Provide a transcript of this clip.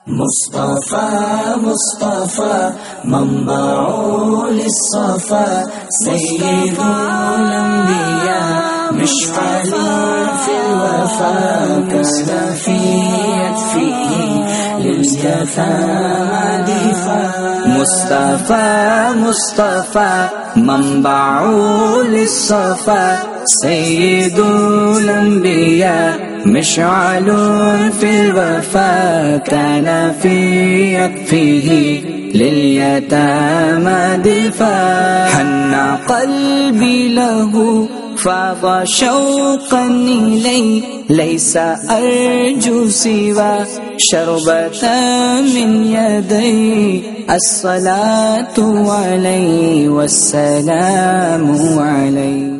مصطفى مصطفى منبع للصفا سيد الأنبياء مشعل في الوفاء كان في يكفيه لليتامى دفاع مصطفى مصطفى منبع للصفا سيد الأنبياء مشعل في الوفا كان في يكفيه لليتامى دفاع حن قلبي له فاض شوقا إليه ليس أرجو سوى شربة من يدي الصلاة عليه والسلام عليه.